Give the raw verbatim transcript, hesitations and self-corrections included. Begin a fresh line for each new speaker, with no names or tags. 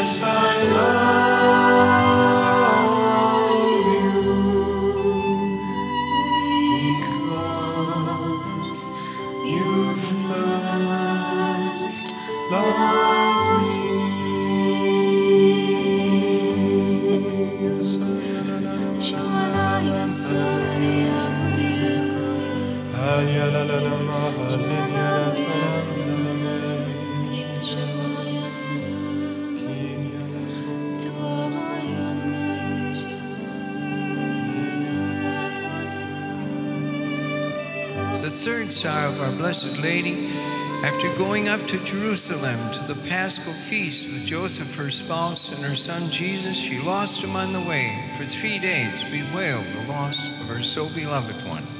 yes, I love you, because you first loved me.
The third sorrow of Our Blessed Lady, after going up to Jerusalem to the Paschal feast with Joseph, her spouse, and her son Jesus, she lost him on the way. For three days bewailed the loss of her so beloved one.